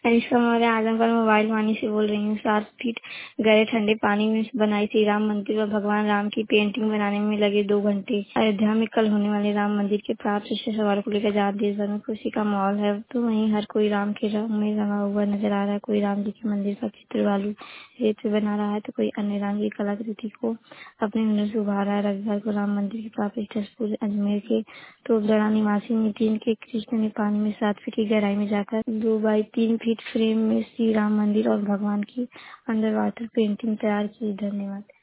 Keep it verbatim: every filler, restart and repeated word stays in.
Anushka Maurya Azamgarh mobile वाणी से बोल रही हूँ। सात फीट गहरे ठंडे पानी में बनाई श्री राम मंदिर व भगवान राम की पेंटिंग बनाने में लगे दो घंटे। अयोध्या में कल होने वाले राम मंदिर के प्राण प्रतिष्ठा समारोह को लेकर जहाँ देश भर में खुशी का माहौल है, तो वहीं हर कोई राम के रंग में रंगा हुआ नजर आ रहा है। कोई राम जी के मंदिर का चित्र बालू रेत पे बना रहा है, तो कोई अन्य राम की कलाकृति को अपने हुनर से उभार रहा है। रविवार को राम मंदिर के प्राण प्रतिष्ठा से पूरे अजमेर के तोपदड़ा निवासी नितिन के कृष्ण ने पानी में सात फीट की गहराई में जाकर दो बाई तीन फीट फ्रेम में श्री राम मंदिर और भगवान की अंडर वाटर पेंटिंग तैयार की। धन्यवाद।